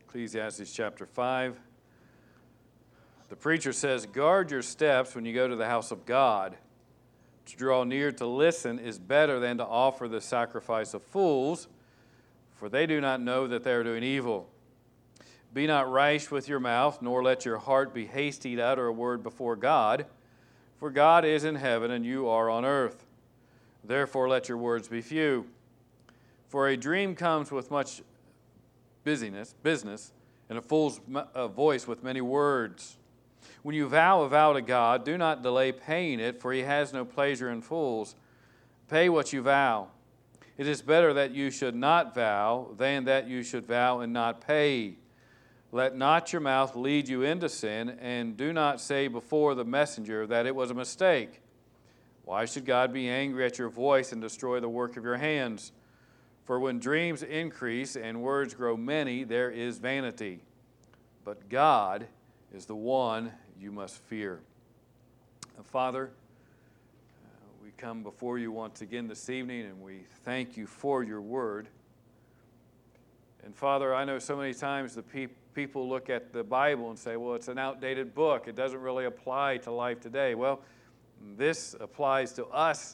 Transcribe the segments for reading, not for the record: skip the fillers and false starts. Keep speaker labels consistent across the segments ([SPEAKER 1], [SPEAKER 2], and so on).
[SPEAKER 1] Ecclesiastes chapter 5. The preacher says, "Guard your steps when you go to the house of God. To draw near to listen is better than to offer the sacrifice of fools, for they do not know that they are doing evil. Be not rash with your mouth, nor let your heart be hasty to utter a word before God. For God is in heaven, and you are on earth. Therefore let your words be few. For a dream comes with much business, and a fool's voice with many words. When you vow a vow to God, do not delay paying it, for he has no pleasure in fools. Pay what you vow. It is better that you should not vow than that you should vow and not pay. Let not your mouth lead you into sin, and do not say before the messenger that it was a mistake. Why should God be angry at your voice and destroy the work of your hands? For when dreams increase and words grow many, there is vanity. But God is the one you must fear." Father, we come before you once again this evening, and we thank you for your word. And Father, I know so many times the people look at the Bible and say, well, it's an outdated book. It doesn't really apply to life today. Well, this applies to us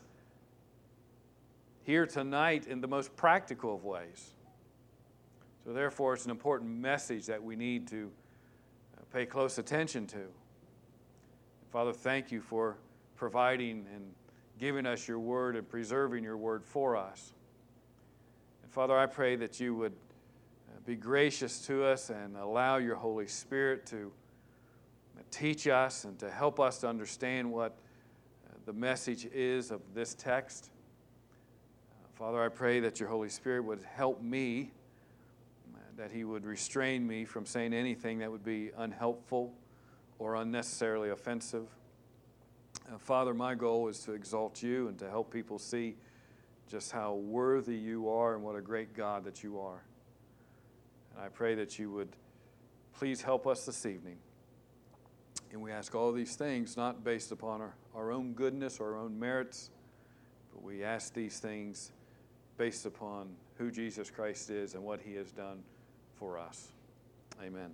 [SPEAKER 1] here tonight in the most practical of ways. So therefore, it's an important message that we need to pay close attention to. Father, thank you for providing and giving us your word and preserving your word for us. And Father, I pray that you would be gracious to us and allow your Holy Spirit to teach us and to help us to understand what the message is of this text. Father, I pray that your Holy Spirit would help me, that he would restrain me from saying anything that would be unhelpful or unnecessarily offensive. Father, my goal is to exalt you and to help people see just how worthy you are and what a great God that you are. And I pray that you would please help us this evening. And we ask all these things not based upon our own goodness or our own merits, but we ask these things based upon who Jesus Christ is and what he has done for us. Amen.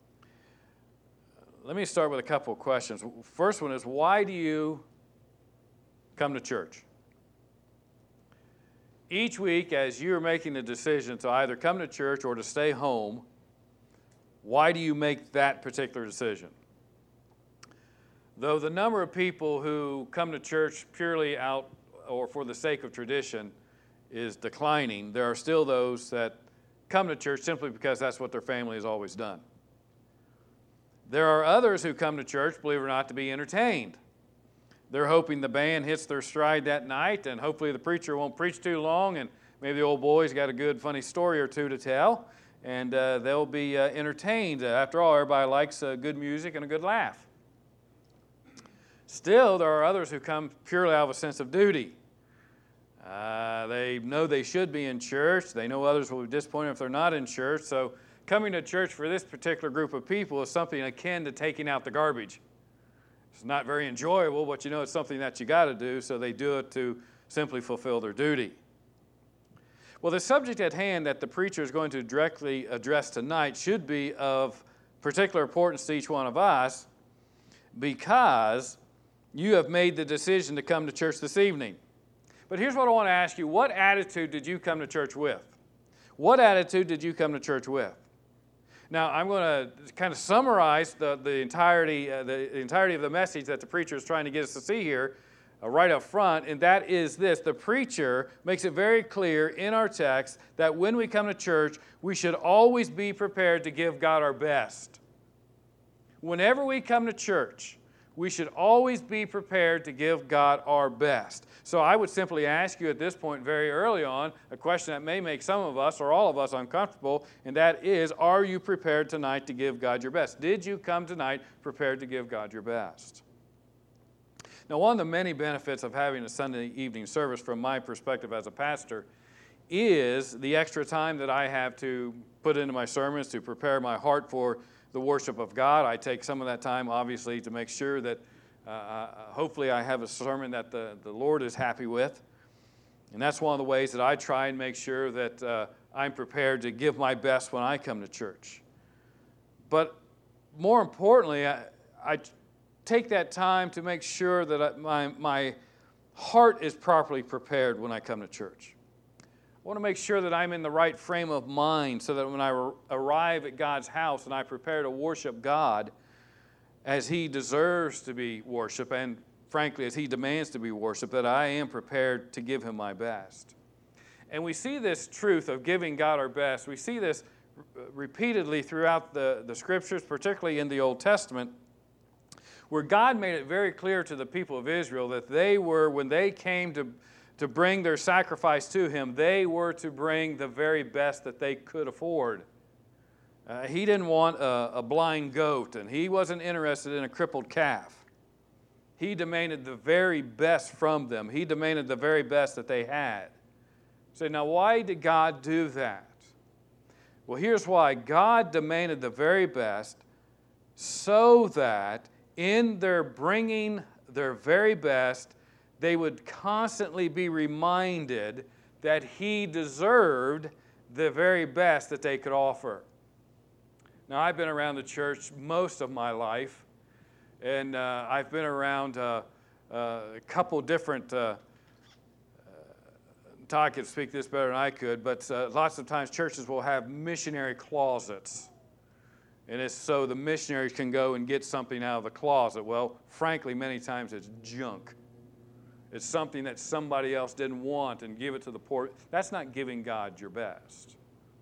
[SPEAKER 1] Let me start with a couple of questions. First one is, why do you come to church? Each week, as you're making the decision to either come to church or to stay home, why do you make that particular decision? Though the number of people who come to church purely out or for the sake of tradition is declining, there are still those that come to church simply because that's what their family has always done. There are others who come to church, believe it or not, to be entertained. They're hoping the band hits their stride that night, and hopefully the preacher won't preach too long, and maybe the old boy's got a good, funny story or two to tell, and they'll be entertained. After all, everybody likes good music and a good laugh. Still, there are others who come purely out of a sense of duty. They know they should be in church. They know others will be disappointed if they're not in church. So coming to church for this particular group of people is something akin to taking out the garbage. It's not very enjoyable, but you know it's something that you got to do, so they do it to simply fulfill their duty. Well, the subject at hand that the preacher is going to directly address tonight should be of particular importance to each one of us because you have made the decision to come to church this evening. But here's what I want to ask you. What attitude did you come to church with? What attitude did you come to church with? Now, I'm going to kind of summarize the entirety of the message that the preacher is trying to get us to see here right up front, and that is this. The preacher makes it very clear in our text that when we come to church, we should always be prepared to give God our best. Whenever we come to church, we should always be prepared to give God our best. So I would simply ask you at this point very early on a question that may make some of us or all of us uncomfortable, and that is, are you prepared tonight to give God your best? Did you come tonight prepared to give God your best? Now, one of the many benefits of having a Sunday evening service from my perspective as a pastor is the extra time that I have to put into my sermons to prepare my heart for the worship of God. I take some of that time, obviously, to make sure that hopefully I have a sermon that the Lord is happy with. And that's one of the ways that I try and make sure that I'm prepared to give my best when I come to church. But more importantly, I take that time to make sure that my heart is properly prepared when I come to church. I want to make sure that I'm in the right frame of mind so that when I arrive at God's house and I prepare to worship God as He deserves to be worshiped and, frankly, as He demands to be worshiped, that I am prepared to give Him my best. And we see this truth of giving God our best. We see this repeatedly throughout the Scriptures, particularly in the Old Testament, where God made it very clear to the people of Israel that they were, when they came to bring their sacrifice to Him, they were to bring the very best that they could afford. He didn't want a blind goat, and He wasn't interested in a crippled calf. He demanded the very best from them. He demanded the very best that they had. So now, why did God do that? Well, here's why. God demanded the very best so that in their bringing their very best, they would constantly be reminded that He deserved the very best that they could offer. Now, I've been around the church most of my life, and I've been around a couple different, Todd could speak this better than I could, but lots of times churches will have missionary closets. And it's so the missionaries can go and get something out of the closet. Well, frankly, many times it's junk. It's something that somebody else didn't want and give it to the poor. That's not giving God your best.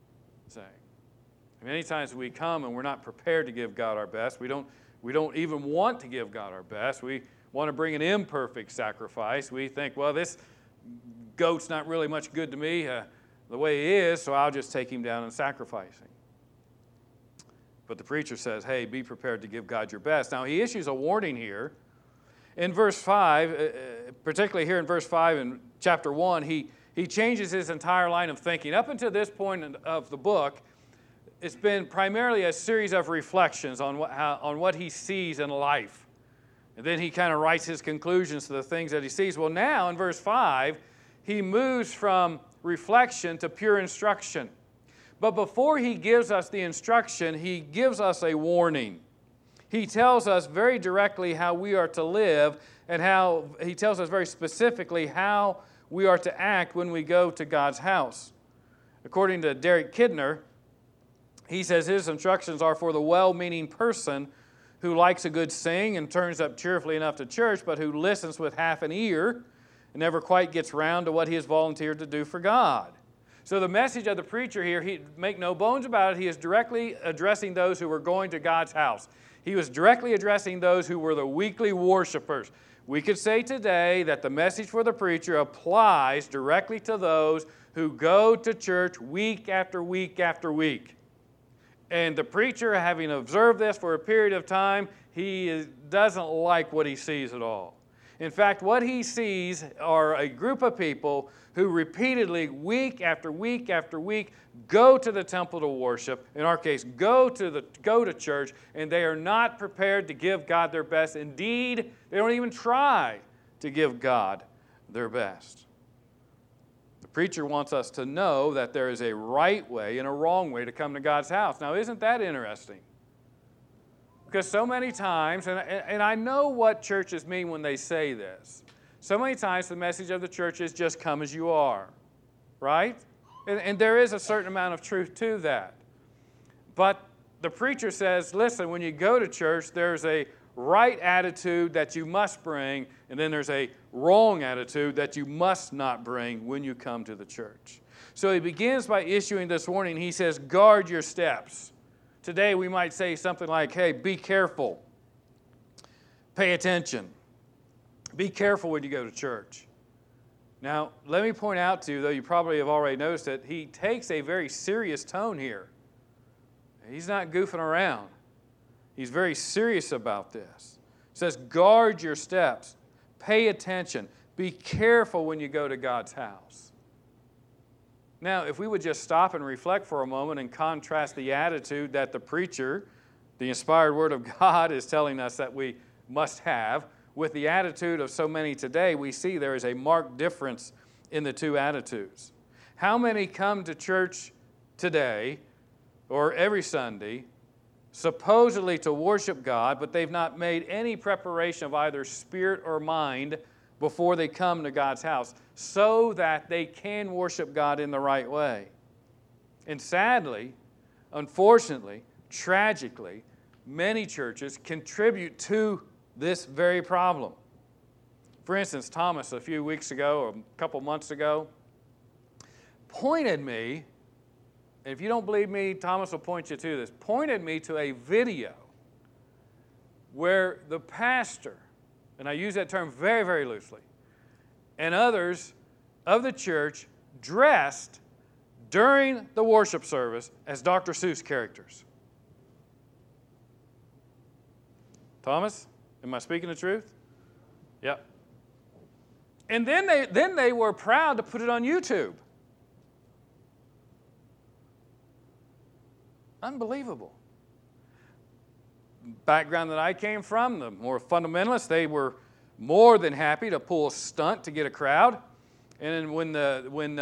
[SPEAKER 1] Many times we come and we're not prepared to give God our best. We don't even want to give God our best. We want to bring an imperfect sacrifice. We think, well, this goat's not really much good to me the way he is, so I'll just take him down and sacrifice him. But the preacher says, hey, be prepared to give God your best. Now, he issues a warning here. In verse 5, particularly here in verse 5 in chapter 1, he changes his entire line of thinking. Up until this point of the book, it's been primarily a series of reflections on what he sees in life. And then he kind of writes his conclusions to the things that he sees. Well, now in verse 5, he moves from reflection to pure instruction. But before he gives us the instruction, he gives us a warning. He tells us very directly how we are to live, and he tells us very specifically how we are to act when we go to God's house. According to Derek Kidner, he says his instructions are for the well-meaning person who likes a good sing and turns up cheerfully enough to church, but who listens with half an ear and never quite gets round to what he has volunteered to do for God. So the message of the preacher here, make no bones about it, he is directly addressing those who were going to God's house. He was directly addressing those who were the weekly worshipers. We could say today that the message for the preacher applies directly to those who go to church week after week after week. And the preacher, having observed this for a period of time, he doesn't like what he sees at all. In fact, what he sees are a group of people who repeatedly, week after week after week, go to the temple to worship. In our case, go to church, and they are not prepared to give God their best. Indeed, they don't even try to give God their best. The preacher wants us to know that there is a right way and a wrong way to come to God's house. Now, isn't that interesting? Because so many times, and I know what churches mean when they say this, so many times the message of the church is just come as you are, right? And there is a certain amount of truth to that. But the preacher says, listen, when you go to church, there's a right attitude that you must bring, and then there's a wrong attitude that you must not bring when you come to the church. So he begins by issuing this warning. He says, guard your steps. Today we might say something like, hey, be careful. Pay attention. Be careful when you go to church. Now, let me point out to you, though you probably have already noticed it, he takes a very serious tone here. He's not goofing around. He's very serious about this. He says, guard your steps. Pay attention. Be careful when you go to God's house. Now, if we would just stop and reflect for a moment and contrast the attitude that the preacher, the inspired Word of God, is telling us that we must have, with the attitude of so many today, we see there is a marked difference in the two attitudes. How many come to church today or every Sunday supposedly to worship God, but they've not made any preparation of either spirit or mind before they come to God's house so that they can worship God in the right way. And sadly, unfortunately, tragically, many churches contribute to this very problem. For instance, Thomas, a few weeks ago or a couple months ago, pointed me, and if you don't believe me, Thomas will point you to this, pointed me to a video where the pastor, and I use that term very, very loosely, and others of the church dressed during the worship service as Dr. Seuss characters. Thomas, am I speaking the truth? Yep. And then they were proud to put it on YouTube. Unbelievable. Background that I came from, the more fundamentalists, they were more than happy to pull a stunt to get a crowd. And then when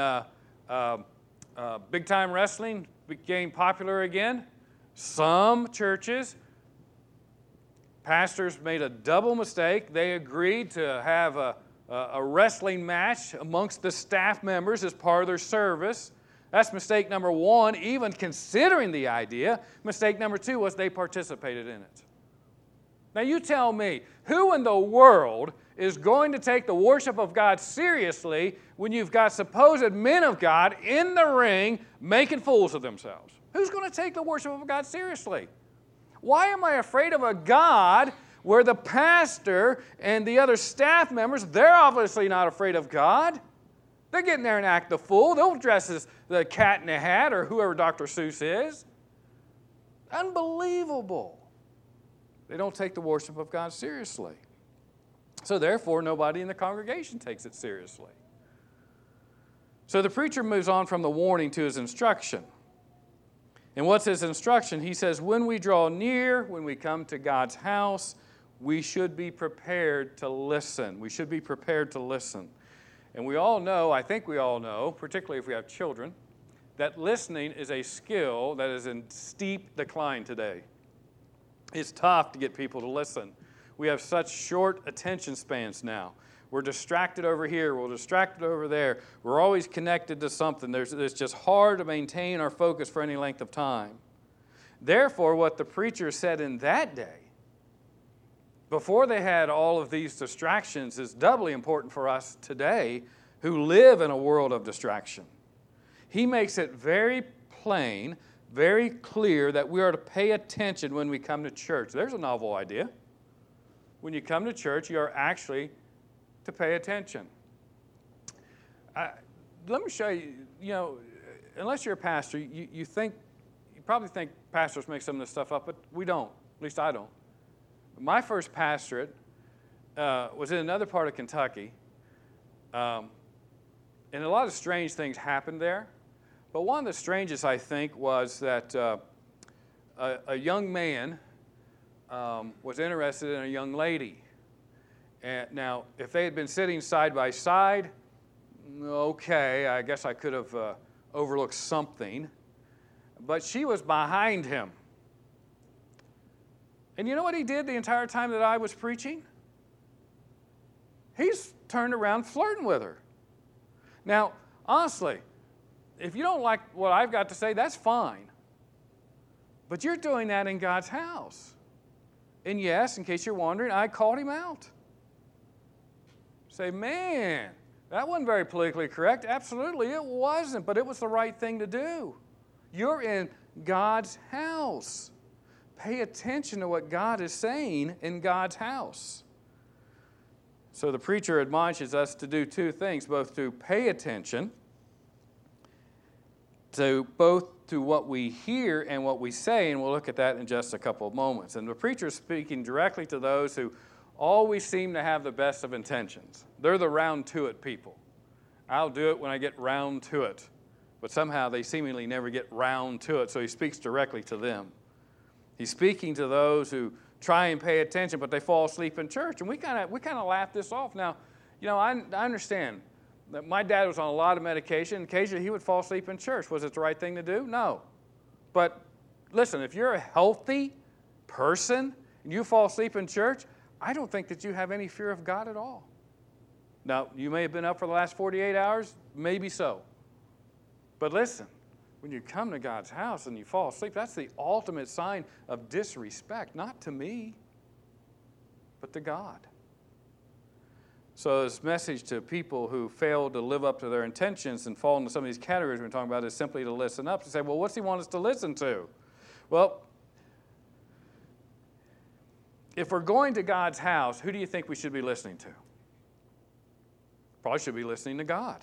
[SPEAKER 1] big time wrestling became popular again, some churches, pastors made a double mistake. They agreed to have a wrestling match amongst the staff members as part of their service. That's mistake number one, even considering the idea. Mistake number two was they participated in it. Now you tell me, who in the world is going to take the worship of God seriously when you've got supposed men of God in the ring making fools of themselves? Who's going to take the worship of God seriously? Why am I afraid of a God where the pastor and the other staff members, they're obviously not afraid of God? They're getting there and act the fool. They'll dress as the cat in a hat or whoever Dr. Seuss is. Unbelievable. They don't take the worship of God seriously. So therefore, nobody in the congregation takes it seriously. So the preacher moves on from the warning to his instruction. And what's his instruction? He says, when we draw near, when we come to God's house, we should be prepared to listen. We should be prepared to listen. And we all know, I think we all know, particularly if we have children, that listening is a skill that is in steep decline today. It's tough to get people to listen. We have such short attention spans now. We're distracted over here. We're distracted over there. We're always connected to something. It's just hard to maintain our focus for any length of time. Therefore, what the preacher said in that day, before they had all of these distractions, is doubly important for us today who live in a world of distraction. He makes it very plain, very clear that we are to pay attention when we come to church. There's a novel idea. When you come to church, you are actually to pay attention. Let me show you, unless you're a pastor, you probably think pastors make some of this stuff up, but we don't. At least I don't. My first pastorate was in another part of Kentucky, and a lot of strange things happened there. But one of the strangest, I think, was that a young man was interested in a young lady. And now, if they had been sitting side by side, okay, I guess I could have overlooked something. But she was behind him. And you know what he did the entire time that I was preaching? He's turned around flirting with her. Now, honestly, if you don't like what I've got to say, that's fine. But you're doing that in God's house. And yes, in case you're wondering, I called him out. Say, man, that wasn't very politically correct. Absolutely, it wasn't, but it was the right thing to do. You're in God's house. Pay attention to what God is saying in God's house. So the preacher admonishes us to do two things, both to pay attention to both to what we hear and what we say, and we'll look at that in just a couple of moments. And the preacher is speaking directly to those who always seem to have the best of intentions. They're the round to it people. I'll do it when I get round to it. But somehow they seemingly never get round to it, so he speaks directly to them. He's speaking to those who try and pay attention, but they fall asleep in church. And we kind of laugh this off. Now, I understand that my dad was on a lot of medication. Occasionally he would fall asleep in church. Was it the right thing to do? No. But listen, if you're a healthy person and you fall asleep in church, I don't think that you have any fear of God at all. Now, you may have been up for the last 48 hours, maybe so. But listen, when you come to God's house and you fall asleep, that's the ultimate sign of disrespect, not to me, but to God. So this message to people who fail to live up to their intentions and fall into some of these categories we're talking about is simply to listen up, to say, well, what's he want us to listen to? Well, if we're going to God's house, who do you think we should be listening to? Probably should be listening to God.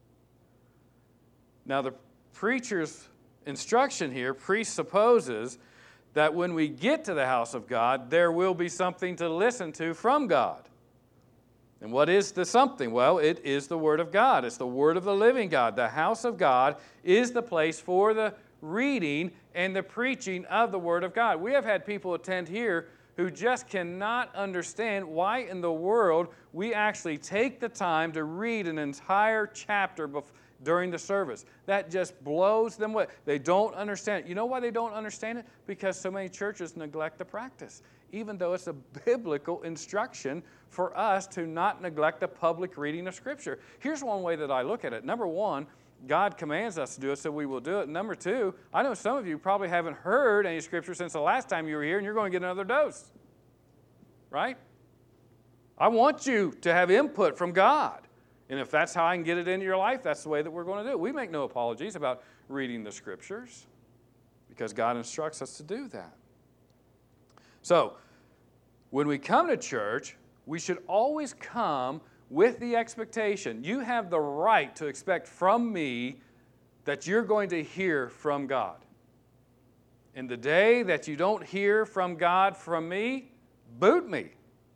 [SPEAKER 1] Now, the preacher's instruction here presupposes that when we get to the house of God, there will be something to listen to from God. And what is the something? Well, it is the Word of God. It's the Word of the living God. The house of God is the place for the reading and the preaching of the Word of God. We have had people attend here who just cannot understand why in the world we actually take the time to read an entire chapter during the service. That just blows them away. They don't understand it. You know why they don't understand it? Because so many churches neglect the practice, even though it's a biblical instruction for us to not neglect the public reading of Scripture. Here's one way that I look at it. Number one, God commands us to do it, so we will do it. Number two, I know some of you probably haven't heard any Scripture since the last time you were here, and you're going to get another dose. Right? I want you to have input from God. And if that's how I can get it into your life, that's the way that we're going to do it. We make no apologies about reading the Scriptures because God instructs us to do that. So, when we come to church, we should always come with the expectation. You have the right to expect from me that you're going to hear from God. And the day that you don't hear from God from me, boot me.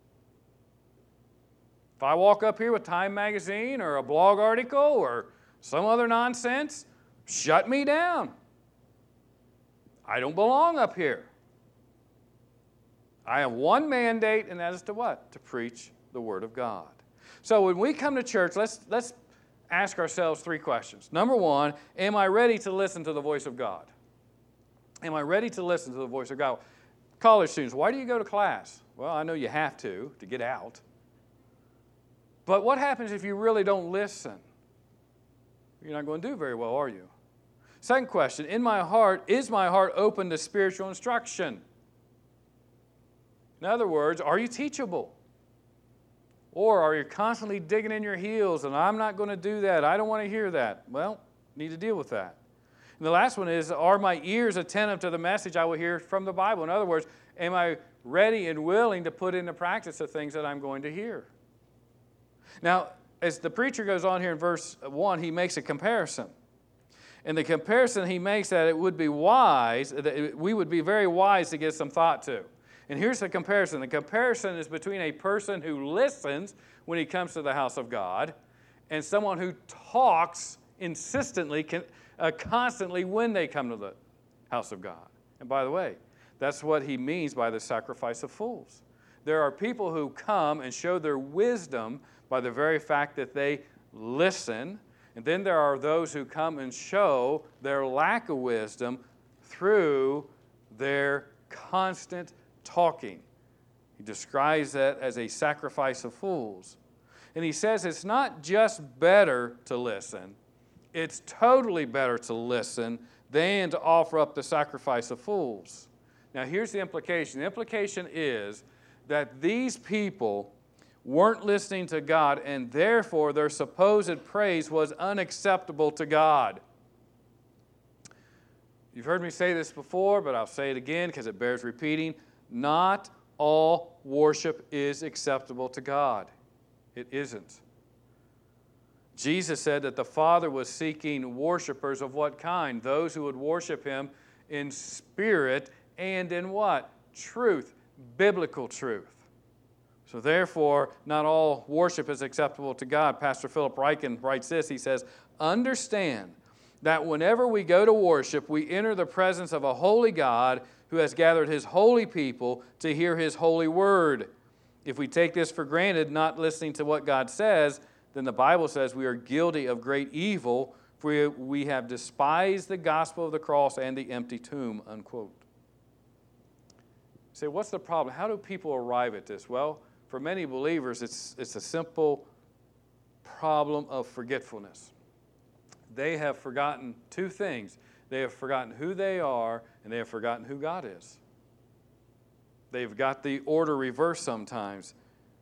[SPEAKER 1] If I walk up here with Time Magazine or a blog article or some other nonsense, shut me down. I don't belong up here. I have one mandate, and that is to what? To preach the Word of God. So when we come to church, let's ask ourselves three questions. Number one, am I ready to listen to the voice of God? Am I ready to listen to the voice of God? College students, why do you go to class? Well, I know you have to get out. But what happens if you really don't listen? You're not going to do very well, are you? Second question, is my heart open to spiritual instruction? In other words, are you teachable? Or are you constantly digging in your heels and I'm not going to do that, I don't want to hear that? Well, need to deal with that. And the last one is, are my ears attentive to the message I will hear from the Bible? In other words, am I ready and willing to put into practice the things that I'm going to hear? Now, as the preacher goes on here in verse 1, he makes a comparison. And the comparison he makes that it would be wise, that we would be very wise to give some thought to. And here's the comparison. The comparison is between a person who listens when he comes to the house of God and someone who talks insistently, constantly when they come to the house of God. And by the way, that's what he means by the sacrifice of fools. There are people who come and show their wisdom by the very fact that they listen. And then there are those who come and show their lack of wisdom through their constant talking. He describes that as a sacrifice of fools. And he says it's not just better to listen, it's totally better to listen than to offer up the sacrifice of fools. Now here's the implication. The implication is that these people weren't listening to God, and therefore their supposed praise was unacceptable to God. You've heard me say this before, but I'll say it again because it bears repeating. Not all worship is acceptable to God. It isn't. Jesus said that the Father was seeking worshipers of what kind? Those who would worship Him in spirit and in what? Truth, biblical truth. So therefore, not all worship is acceptable to God. Pastor Philip Ryken writes this. He says, understand that whenever we go to worship, we enter the presence of a holy God who has gathered His holy people to hear His holy word. If we take this for granted, not listening to what God says, then the Bible says we are guilty of great evil, for we have despised the gospel of the cross and the empty tomb, unquote. say, what's the problem? How do people arrive at this? Well, for many believers, it's a simple problem of forgetfulness. They have forgotten two things. They have forgotten who they are, and they have forgotten who God is. They've got the order reversed sometimes.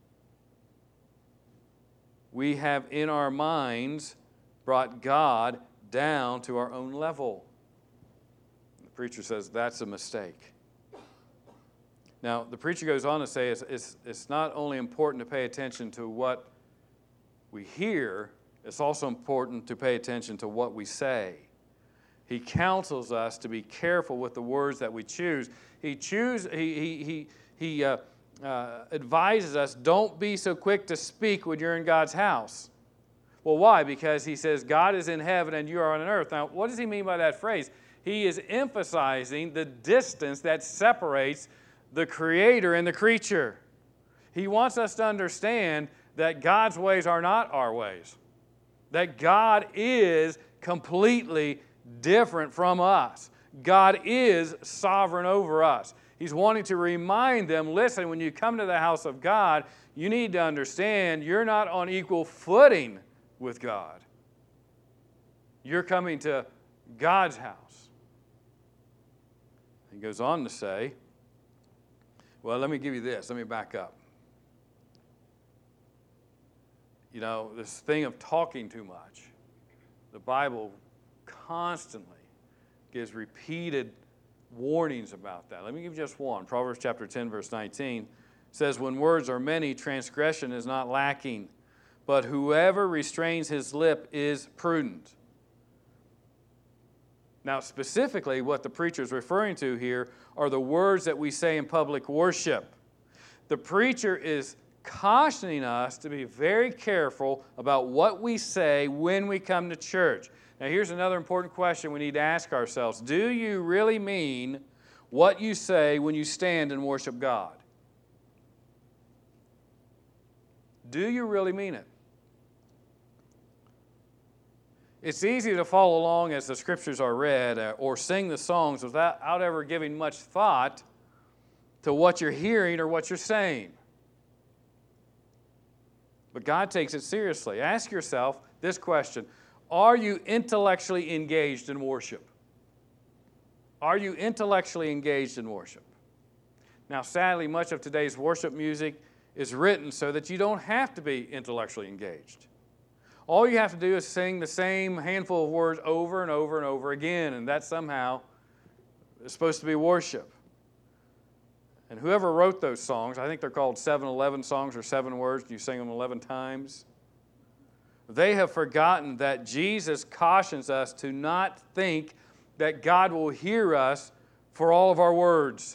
[SPEAKER 1] We have in our minds brought God down to our own level. The preacher says that's a mistake. Now, the preacher goes on to say it's not only important to pay attention to what we hear, it's also important to pay attention to what we say. He counsels us to be careful with the words that we choose. He advises us, don't be so quick to speak when you're in God's house. Well, why? Because he says God is in heaven and you are on earth. Now, what does he mean by that phrase? He is emphasizing the distance that separates the Creator and the creature. He wants us to understand that God's ways are not our ways. That God is completely different from us. God is sovereign over us. He's wanting to remind them, listen, when you come to the house of God, you need to understand you're not on equal footing with God. You're coming to God's house. He goes on to say, well, let me give you this. Let me back up. You know, this thing of talking too much. The Bible constantly gives repeated warnings about that. Let me give you just one. Proverbs chapter 10, verse 19 says, when words are many, transgression is not lacking, but whoever restrains his lip is prudent. Now, specifically, what the preacher is referring to here are the words that we say in public worship. The preacher is cautioning us to be very careful about what we say when we come to church. Now, here's another important question we need to ask ourselves. Do you really mean what you say when you stand and worship God? Do you really mean it? It's easy to follow along as the scriptures are read or sing the songs without ever giving much thought to what you're hearing or what you're saying. But God takes it seriously. Ask yourself this question. Are you intellectually engaged in worship? Are you intellectually engaged in worship? Now, sadly, much of today's worship music is written so that you don't have to be intellectually engaged. All you have to do is sing the same handful of words over and over and over again, and that somehow is supposed to be worship. And whoever wrote those songs, I think they're called 7-11 songs or 7 words, you sing them 11 times. They have forgotten that Jesus cautions us to not think that God will hear us for all of our words.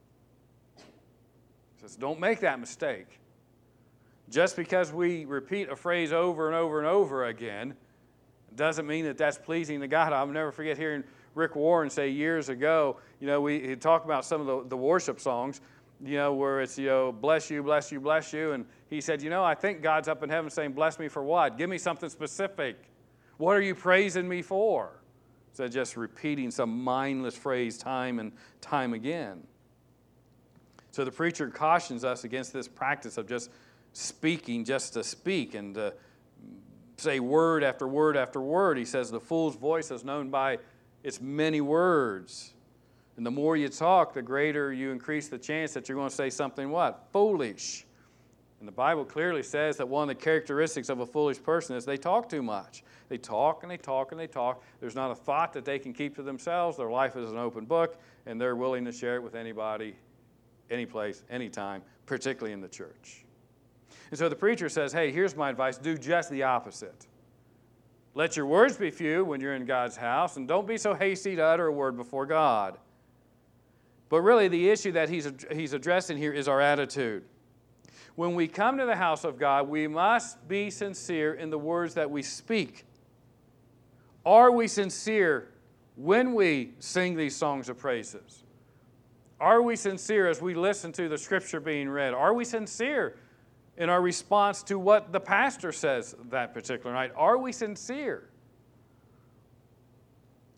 [SPEAKER 1] He says, don't make that mistake. Just because we repeat a phrase over and over and over again doesn't mean that that's pleasing to God. I'll never forget hearing Rick Warren say years ago, he talked about some of the worship songs, where it's, bless you, bless you, bless you. And he said, I think God's up in heaven saying, bless me for what? Give me something specific. What are you praising me for? Instead of just repeating some mindless phrase time and time again. So the preacher cautions us against this practice of just speaking just to speak and to say word after word after word. He says the fool's voice is known by its many words. And the more you talk, the greater you increase the chance that you're going to say something what? Foolish. And the Bible clearly says that one of the characteristics of a foolish person is they talk too much. They talk and they talk and they talk. There's not a thought that they can keep to themselves. Their life is an open book, and they're willing to share it with anybody, any place, anytime, particularly in the church. And so the preacher says, hey, here's my advice. Do just the opposite. Let your words be few when you're in God's house, and don't be so hasty to utter a word before God. But really, the issue that he's addressing here is our attitude. When we come to the house of God, we must be sincere in the words that we speak. Are we sincere when we sing these songs of praises? Are we sincere as we listen to the scripture being read? Are we sincere in our response to what the pastor says that particular night? Are we sincere?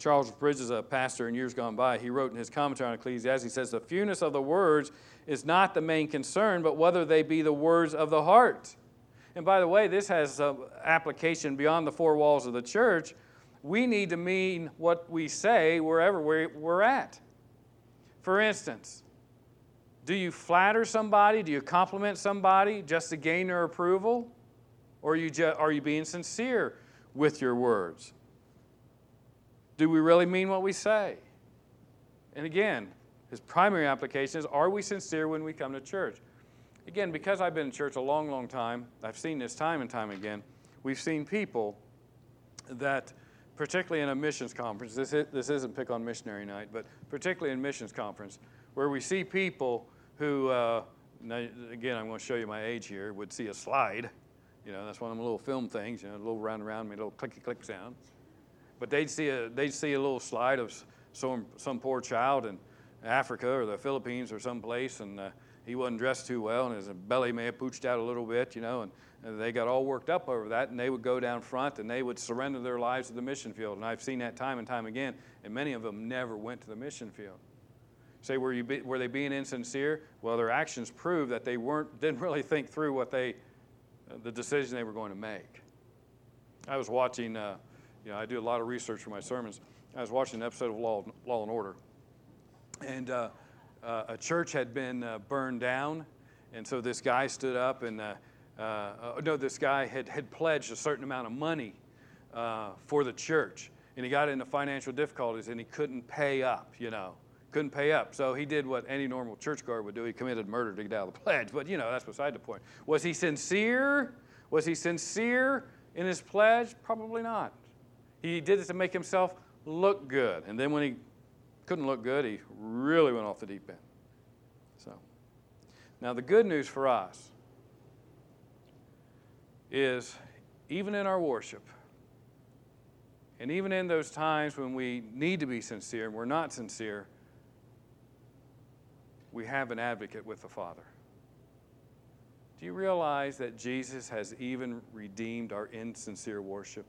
[SPEAKER 1] Charles Bridges, a pastor in years gone by, he wrote in his commentary on Ecclesiastes, he says, the fewness of the words is not the main concern, but whether they be the words of the heart. And by the way, this has application beyond the four walls of the church. We need to mean what we say wherever we're at. For instance, do you flatter somebody? Do you compliment somebody just to gain their approval? Or are you being sincere with your words? Do we really mean what we say? And again, his primary application is, are we sincere when we come to church? Again, because I've been in church a long, long time, I've seen this time and time again. We've seen people that, particularly in a missions conference, this isn't Pick on Missionary Night, but particularly in missions conference, where we see people who, now, again, I'm going to show you my age here, would see a slide. You know, that's one of them little film things, you know, a little round around, made a little clicky-click sound. But they'd see a little slide of some poor child in Africa or the Philippines or someplace, and he wasn't dressed too well, and his belly may have pooched out a little bit, you know, and they got all worked up over that, and they would go down front, and they would surrender their lives to the mission field. And I've seen that time and time again, and many of them never went to the mission field. Say, were they being insincere? Well, their actions prove that they didn't really think through the decision they were going to make. I was watching, I do a lot of research for my sermons. I was watching an episode of Law and Order, and a church had been burned down, and so this guy stood up and, this guy had pledged a certain amount of money for the church, and he got into financial difficulties, and he couldn't pay up, couldn't pay up. So he did what any normal churchgoer would do. He committed murder to get out of the pledge, but, that's beside the point. Was he sincere? Was he sincere in his pledge? Probably not. He did it to make himself look good, and then when he couldn't look good, he really went off the deep end. So, now the good news for us is, even in our worship, and even in those times when we need to be sincere and we're not sincere, we have an advocate with the Father. Do you realize that Jesus has even redeemed our insincere worship?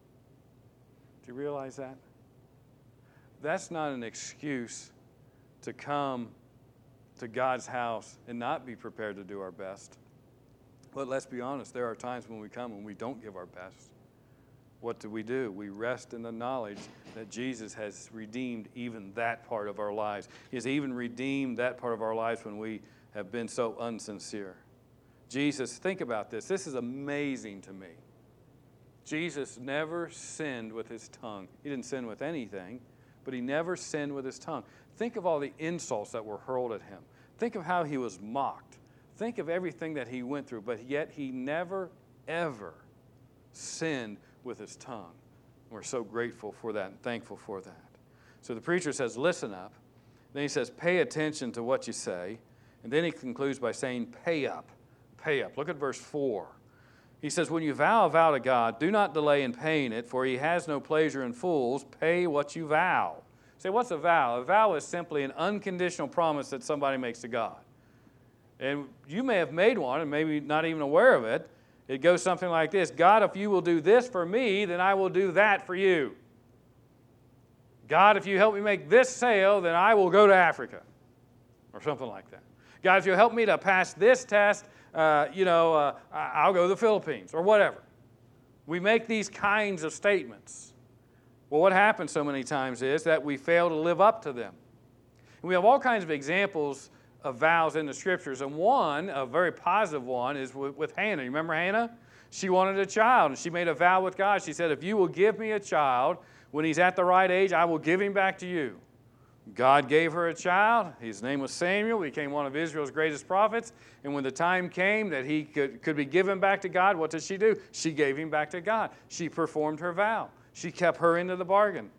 [SPEAKER 1] Do you realize that? That's not an excuse to come to God's house and not be prepared to do our best. But let's be honest, there are times when we come and we don't give our best. What do? We rest in the knowledge that Jesus has redeemed even that part of our lives. He has even redeemed that part of our lives when we have been so unsincere. Jesus, think about this. This is amazing to me. Jesus never sinned with his tongue. He didn't sin with anything, but he never sinned with his tongue. Think of all the insults that were hurled at him. Think of how he was mocked. Think of everything that he went through, but yet he never, ever sinned with his tongue. We're so grateful for that and thankful for that. So the preacher says, listen up. Then he says, pay attention to what you say. And then he concludes by saying, pay up. Pay up. Look at verse 4. He says, when you vow a vow to God, do not delay in paying it, for he has no pleasure in fools. Pay what you vow. Say, what's a vow? A vow is simply an unconditional promise that somebody makes to God. And you may have made one and maybe not even aware of it. It goes something like this: God, if you will do this for me, then I will do that for you. God, if you help me make this sale, then I will go to Africa. Or something like that. God, if you'll help me to pass this test, I'll go to the Philippines, or whatever. We make these kinds of statements. Well, what happens so many times is that we fail to live up to them. And we have all kinds of examples of vows in the Scriptures, and one, a very positive one, is with Hannah. You remember Hannah? She wanted a child, and she made a vow with God. She said, if you will give me a child, when he's at the right age, I will give him back to you. God gave her a child. His name was Samuel. He became one of Israel's greatest prophets. And when the time came that he could be given back to God, what did she do? She gave him back to God. She performed her vow. She kept her into the bargain.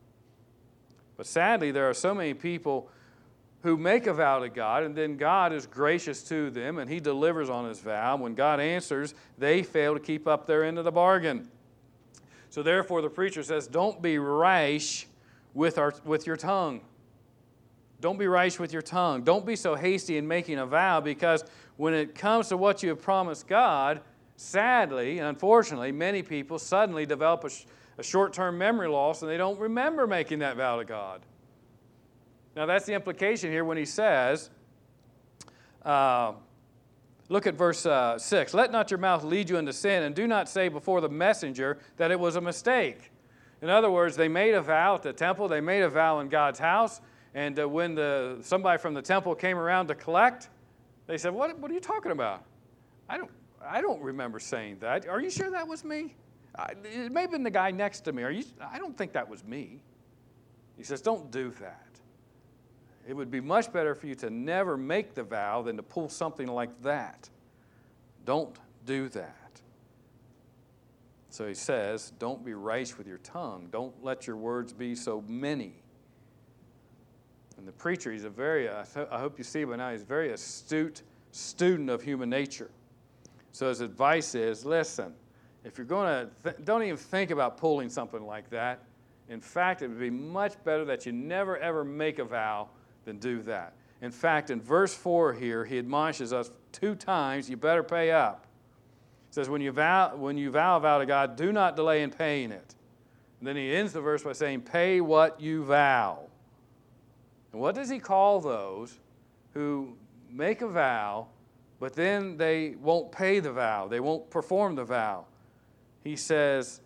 [SPEAKER 1] But sadly, there are so many people who make a vow to God, and then God is gracious to them, and he delivers on his vow. When God answers, they fail to keep up their end of the bargain. So therefore, the preacher says, don't be rash with your tongue. Don't be rash with your tongue. Don't be so hasty in making a vow, because when it comes to what you have promised God, sadly and unfortunately, many people suddenly develop a short-term memory loss and they don't remember making that vow to God. Now that's the implication here when he says, look at verse 6. Let not your mouth lead you into sin, and do not say before the messenger that it was a mistake. In other words, they made a vow at the temple. They made a vow in God's house. And when somebody from the temple came around to collect, they said, what are you talking about? I don't remember saying that. Are you sure that was me? It may have been the guy next to me. I don't think that was me. He says, don't do that. It would be much better for you to never make the vow than to pull something like that. Don't do that. So he says, don't be rash with your tongue. Don't let your words be so many. And the preacher, he's I hope you see by now, he's a very astute student of human nature. So his advice is, listen, if you're going to, don't even think about pulling something like that. In fact, it would be much better that you never ever make a vow than do that. In fact, in verse 4 here, he admonishes us 2 times, you better pay up. He says, when you vow a vow to God, do not delay in paying it. And then he ends the verse by saying, pay what you vow. And what does he call those who make a vow, but then they won't pay the vow, they won't perform the vow? He says,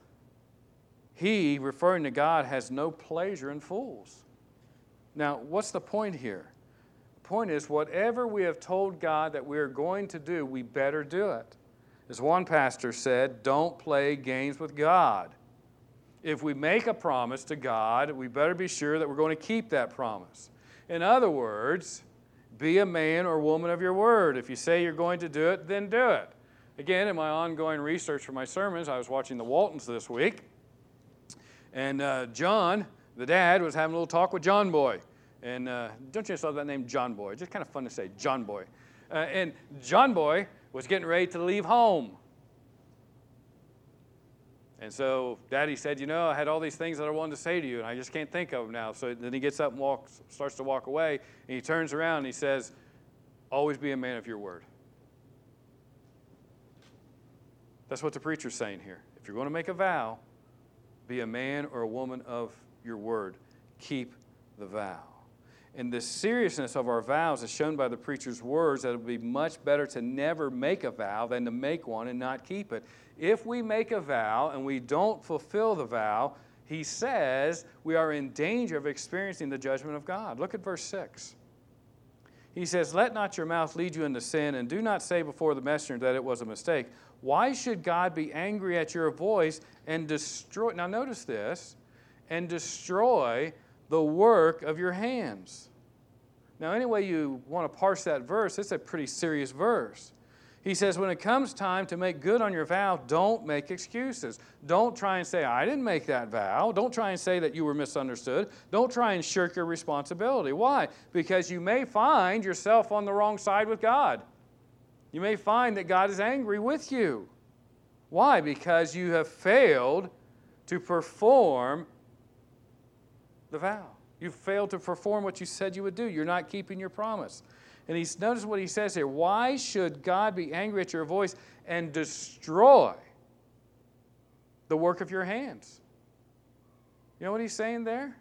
[SPEAKER 1] he, referring to God, has no pleasure in fools. Now, what's the point here? The point is, whatever we have told God that we're going to do, we better do it. As one pastor said, don't play games with God. If we make a promise to God, we better be sure that we're going to keep that promise. In other words, be a man or woman of your word. If you say you're going to do it, then do it. Again, in my ongoing research for my sermons, I was watching the Waltons this week, and John, the dad, was having a little talk with John Boy. And don't you just love that name, John Boy? Just kind of fun to say, John Boy. And John Boy was getting ready to leave home. And so Daddy said, I had all these things that I wanted to say to you, and I just can't think of them now. So then he gets up and starts to walk away, and he turns around and he says, always be a man of your word. That's what the preacher's saying here. If you're going to make a vow, be a man or a woman of your word. Keep the vow. And the seriousness of our vows is shown by the preacher's words that it would be much better to never make a vow than to make one and not keep it. If we make a vow and we don't fulfill the vow, he says we are in danger of experiencing the judgment of God. Look at verse 6. He says, let not your mouth lead you into sin, and do not say before the messenger that it was a mistake. Why should God be angry at your voice and destroy, now notice this, and destroy the work of your hands? Now, any way you want to parse that verse, it's a pretty serious verse. He says, when it comes time to make good on your vow, don't make excuses. Don't try and say, I didn't make that vow. Don't try and say that you were misunderstood. Don't try and shirk your responsibility. Why? Because you may find yourself on the wrong side with God. You may find that God is angry with you. Why? Because you have failed to perform the vow. You've failed to perform what you said you would do. You're not keeping your promise. And notice what he says here. Why should God be angry at your voice and destroy the work of your hands? You know what he's saying there?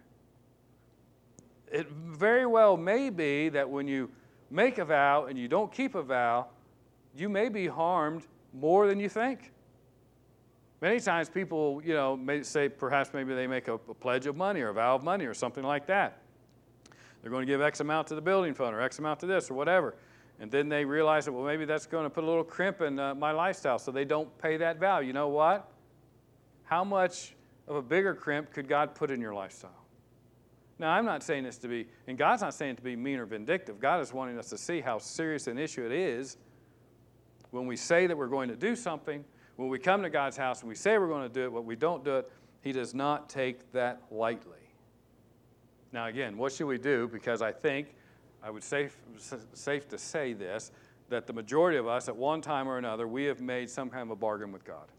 [SPEAKER 1] It very well may be that when you make a vow and you don't keep a vow, you may be harmed more than you think. Many times people, may say perhaps maybe they make a pledge of money or a vow of money or something like that. They're going to give X amount to the building fund or X amount to this or whatever. And then they realize that, well, maybe that's going to put a little crimp in my lifestyle, so they don't pay that vow. You know what? How much of a bigger crimp could God put in your lifestyle? Now, I'm not saying this to be, and God's not saying it to be mean or vindictive. God is wanting us to see how serious an issue it is when we say that we're going to do something. When we come to God's house and we say we're going to do it, but we don't do it, he does not take that lightly. Now, again, what should we do? Because I think, I would safe to say this, that the majority of us, at one time or another, we have made some kind of a bargain with God.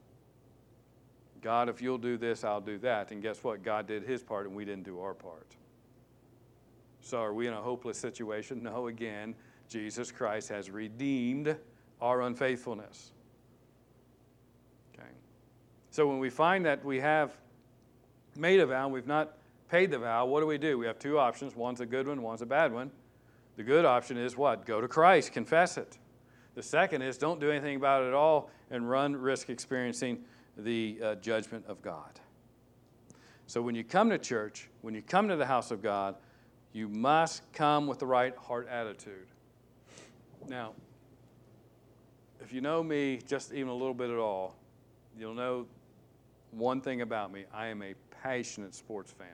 [SPEAKER 1] God, if you'll do this, I'll do that. And guess what? God did his part and we didn't do our part. So are we in a hopeless situation? No, again, Jesus Christ has redeemed our unfaithfulness. Okay. So when we find that we have made a vow and we've not paid the vow, what do? We have two options. One's a good one, one's a bad one. The good option is what? Go to Christ, confess it. The second is don't do anything about it at all and risk experiencing the judgment of God. So when you come to church, when you come to the house of God, you must come with the right heart attitude. Now, if you know me just even a little bit at all, you'll know one thing about me. I am a passionate sports fan.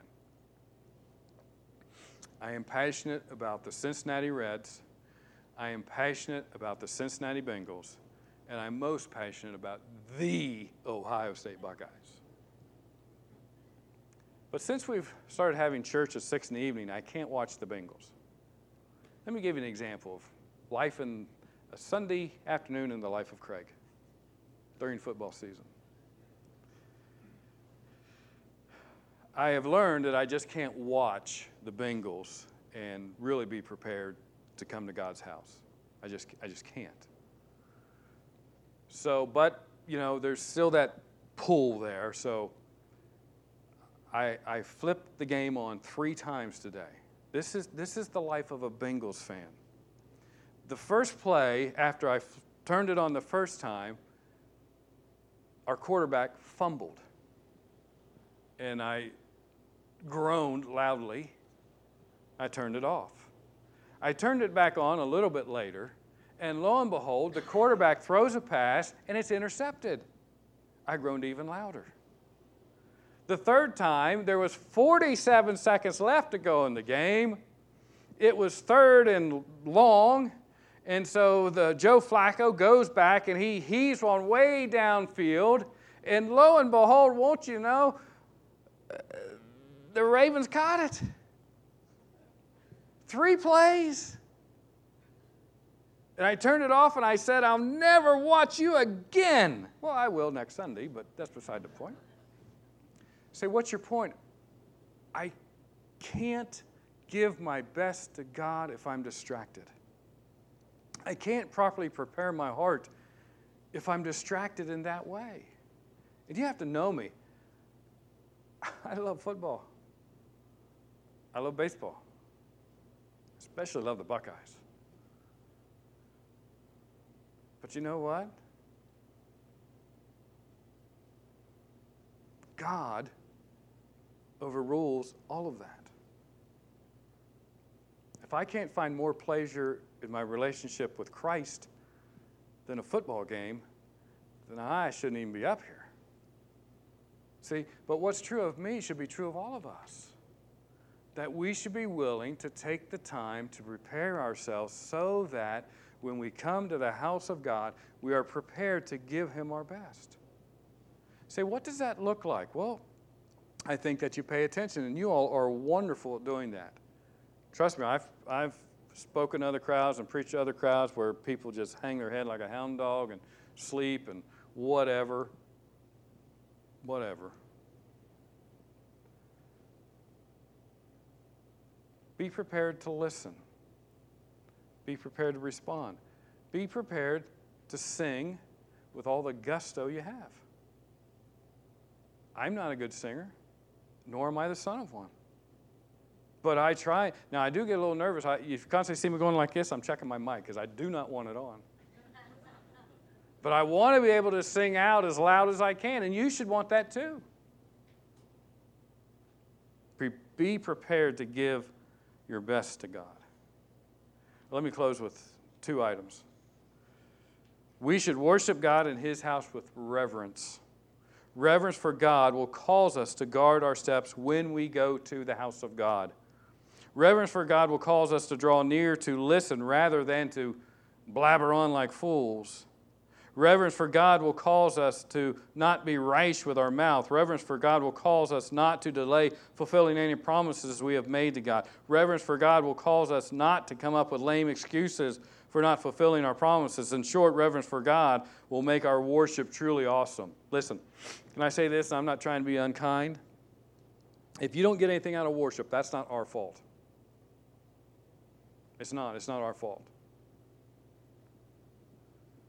[SPEAKER 1] I am passionate about the Cincinnati Reds. I am passionate about the Cincinnati Bengals. And I'm most passionate about the Ohio State Buckeyes. But since we've started having church at 6 in the evening, I can't watch the Bengals. Let me give you an example of life in a Sunday afternoon in the life of Craig during football season. I have learned that I just can't watch the Bengals and really be prepared to come to God's house. I just can't. So, but, there's still that pull there. So I flipped the game on 3 times today. This is the life of a Bengals fan. The first play, after I turned it on the first time, our quarterback fumbled. And I groaned loudly. I turned it off. I turned it back on a little bit later, and lo and behold, the quarterback throws a pass, and it's intercepted. I groaned even louder. The third time, there was 47 seconds left to go in the game. It was 3rd and long, and so the Joe Flacco goes back, and he heaves one way downfield, and lo and behold, won't you know, the Ravens caught it. 3 plays. And I turned it off and I said, I'll never watch you again. Well, I will next Sunday, but that's beside the point. Say, what's your point? I can't give my best to God if I'm distracted. I can't properly prepare my heart if I'm distracted in that way. And you have to know me. I love football. I love baseball. Especially love the Buckeyes. But you know what? God overrules all of that. If I can't find more pleasure in my relationship with Christ than a football game, then I shouldn't even be up here. See, but what's true of me should be true of all of us. That we should be willing to take the time to prepare ourselves so that when we come to the house of God, we are prepared to give Him our best. Say, what does that look like? Well, I think that you pay attention, and you all are wonderful at doing that. Trust me, I've spoken to other crowds and preached to other crowds where people just hang their head like a hound dog and sleep and whatever. Be prepared to listen. Be prepared to respond. Be prepared to sing with all the gusto you have. I'm not a good singer, nor am I the son of one. But I try. Now, I do get a little nervous. If you constantly see me going like this, I'm checking my mic because I do not want it on. But I want to be able to sing out as loud as I can, and you should want that too. Be prepared to give your best to God. Let me close with 2 items. We should worship God in His house with reverence. Reverence for God will cause us to guard our steps when we go to the house of God. Reverence for God will cause us to draw near to listen rather than to blabber on like fools. Reverence for God will cause us to not be rash with our mouth. Reverence for God will cause us not to delay fulfilling any promises we have made to God. Reverence for God will cause us not to come up with lame excuses for not fulfilling our promises. In short, reverence for God will make our worship truly awesome. Listen, can I say this? I'm not trying to be unkind. If you don't get anything out of worship, that's not our fault. It's not our fault.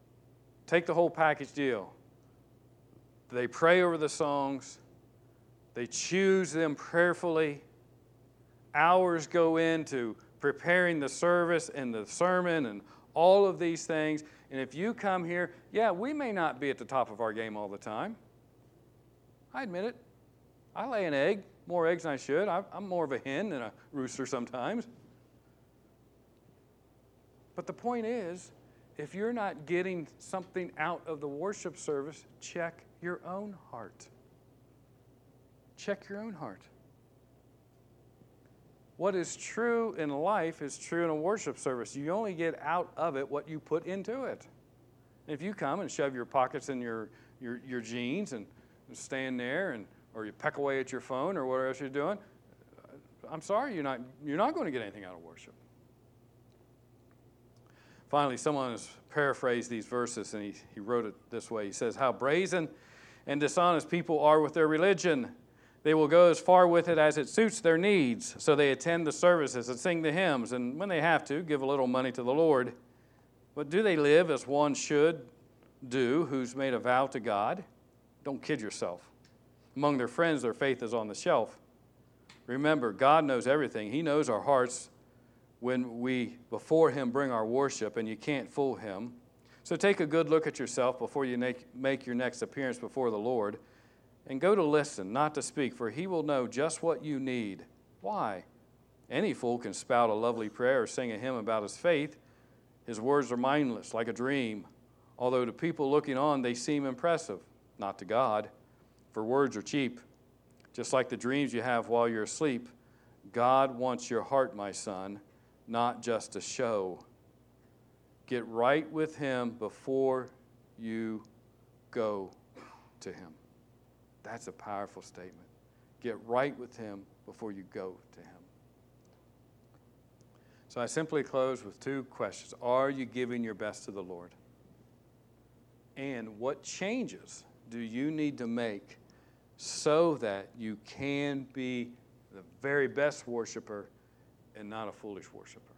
[SPEAKER 1] Take the whole package deal. They pray over the songs. They choose them prayerfully. Hours go into preparing the service and the sermon and all of these things. And if you come here, yeah, we may not be at the top of our game all the time. I admit it. I lay an egg, more eggs than I should. I'm more of a hen than a rooster sometimes. But the point is, if you're not getting something out of the worship service, check your own heart. Check your own heart. What is true in life is true in a worship service. You only get out of it what you put into it. If you come and shove your pockets in your jeans and stand there, or you peck away at your phone or whatever else you're doing, I'm sorry, you're not going to get anything out of worship. Finally, someone has paraphrased these verses, and he wrote it this way. He says, "How brazen and dishonest people are with their religion. They will go as far with it as it suits their needs. So they attend the services and sing the hymns, and when they have to, give a little money to the Lord. But do they live as one should do who's made a vow to God? Don't kid yourself. Among their friends, their faith is on the shelf. Remember, God knows everything. He knows our hearts when we, before Him, bring our worship, and you can't fool Him. So take a good look at yourself before you make your next appearance before the Lord, and go to listen, not to speak, for He will know just what you need. Why? Any fool can spout a lovely prayer or sing a hymn about his faith. His words are mindless, like a dream. Although to people looking on, they seem impressive. Not to God, for words are cheap. Just like the dreams you have while you're asleep, God wants your heart, my son, not just a show. Get right with Him before you go to Him." That's a powerful statement. Get right with Him before you go to Him. So I simply close with two questions. Are you giving your best to the Lord? And what changes do you need to make so that you can be the very best worshiper and not a foolish worshiper?